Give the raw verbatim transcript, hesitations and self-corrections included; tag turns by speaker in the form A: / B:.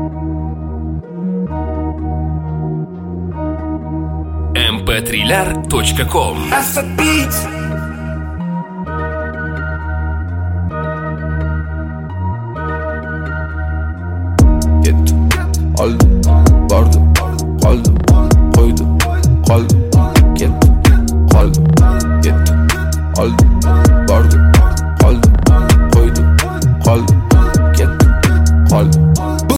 A: эм пэ три lar точка ком.
B: Ketdi, oldi, bordi, qoldi, qo'ydi, qoldi, ketdi, qoldi, ketdi, oldi, bordi, qoldi, qo'ydi, qoldi.